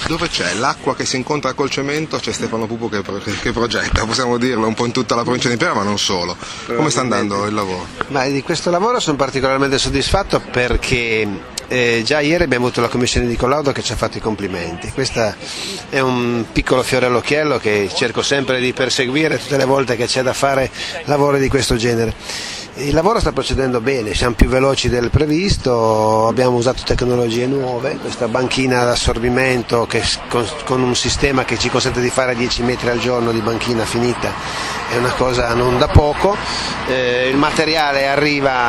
Dove c'è l'acqua che si incontra col cemento c'è Stefano Pupo che progetta, possiamo dirlo, un po' in tutta la provincia di Impera, ma non solo. Come sta andando il lavoro? Ma di questo lavoro sono particolarmente soddisfatto perché già ieri abbiamo avuto la commissione di collaudo che ci ha fatto i complimenti. Questo è un piccolo fiore all'occhiello che cerco sempre di perseguire tutte le volte che c'è da fare lavori di questo genere. Il lavoro sta procedendo bene, siamo più veloci del previsto, abbiamo usato tecnologie nuove, questa banchina d'assorbimento con un sistema che ci consente di fare 10 metri al giorno di banchina finita è una cosa non da poco, il materiale arriva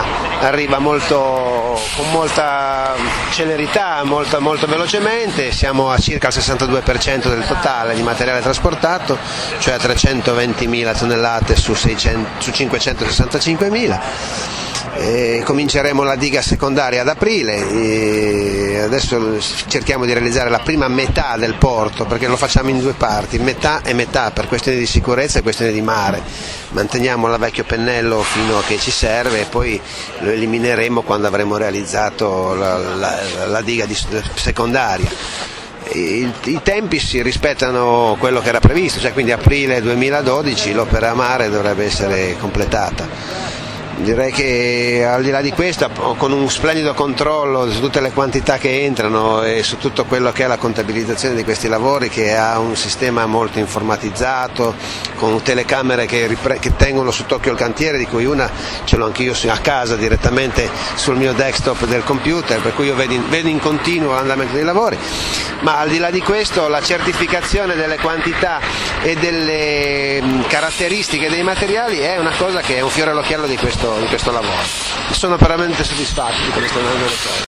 con molta celerità, molto velocemente, siamo a circa il 62% del totale di materiale trasportato, cioè a 320.000 tonnellate su 565.000. Cominceremo la diga secondaria ad aprile, adesso cerchiamo di realizzare la prima metà del porto perché lo facciamo in due parti, metà e metà per questioni di sicurezza e questioni di mare, manteniamo la vecchio pennello fino a che ci serve e poi lo elimineremo quando avremo realizzato la diga secondaria. I tempi si rispettano quello che era previsto, cioè quindi aprile 2012 l'opera a mare dovrebbe essere completata. Direi che al di là di questo, con un splendido controllo su tutte le quantità che entrano e su tutto quello che è la contabilizzazione di questi lavori, che ha un sistema molto informatizzato, con telecamere che tengono sott'occhio il cantiere, di cui una ce l'ho anch'io a casa direttamente sul mio desktop del computer, per cui io vedo in continuo l'andamento dei lavori. Ma al di là di questo la certificazione delle quantità e delle caratteristiche dei materiali è una cosa che è un fiore all'occhiello di questo lavoro. Sono veramente soddisfatto di come stanno andando le cose.